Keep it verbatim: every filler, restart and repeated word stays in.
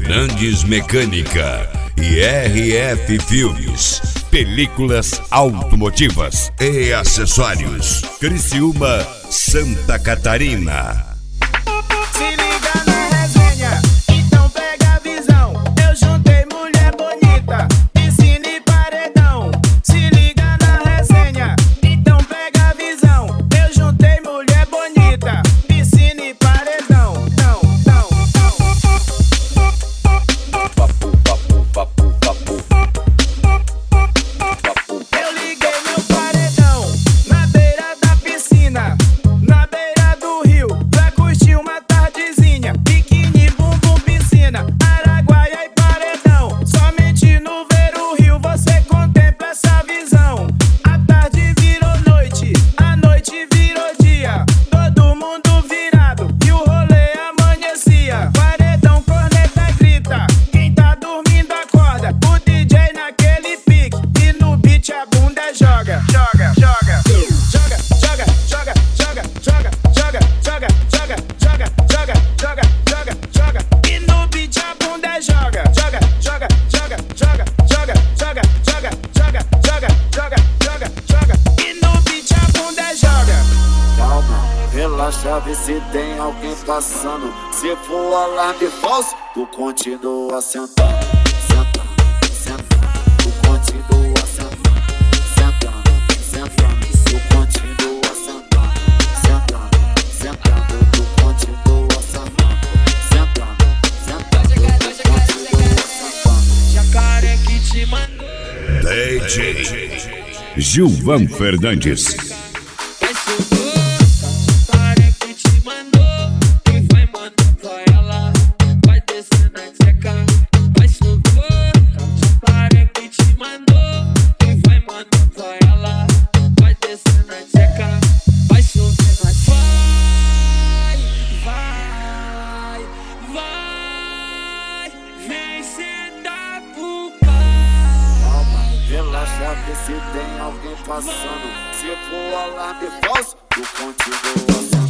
Fernandes Mecânica e R F Filmes, películas automotivas e acessórios. Criciúma, Santa Catarina. Se liga na resenha, então pega a visão. Eu juntei mulher bonita, piscina e paredão. Se liga na resenha, então pega a visão. Eu juntei mulher bonita, piscina e paredão. Não, não, Papo, papo, papo, papo. eu liguei meu paredão na beira da piscina, na beira do rio, pra curtir uma tardezinha. Biquíni, bumbum, piscina, Araguaia e paredão. Somente no ver o rio você contempla essa visão. A tarde virou noite, a noite virou dia, todo mundo virado e o rolê amanhecia. Paredão, corneta, grita, quem tá dormindo acorda. O D J naquele pique e no beat a bunda joga. Joga, joga, joga, joga, joga, joga, joga, joga, joga, joga, joga, joga, joga, joga, joga. E no beat a bunda joga. Joga, joga, joga, joga, joga, joga, joga, joga, joga, joga, joga, joga. E no beat a bunda joga. Calma, relaxa, vê se tem alguém passando. Se for alarme falso, tu continua sentando. Sentando, sentando, tu continua sentando. Sentando, sentando, tu continua sentando. Sentando, sentando, tu continua sentando. Sentando, sentando, tu continua sentando. Jacaré que te mandou. D J Gilvan Fernandes. Vai subir, jacaré que te mandou e vai mandar pra ela. Vai descer na tcheca. Vai subir, jacaré que te mandou e vai mandar pra ela. Vai descer na tcheca. Vai subir na tcheca. Vai, vai, vai. Vem sentar pro pai. Calma, relaxa, vê se tem alguém passando. Se for alarme falso, tu continua sentando.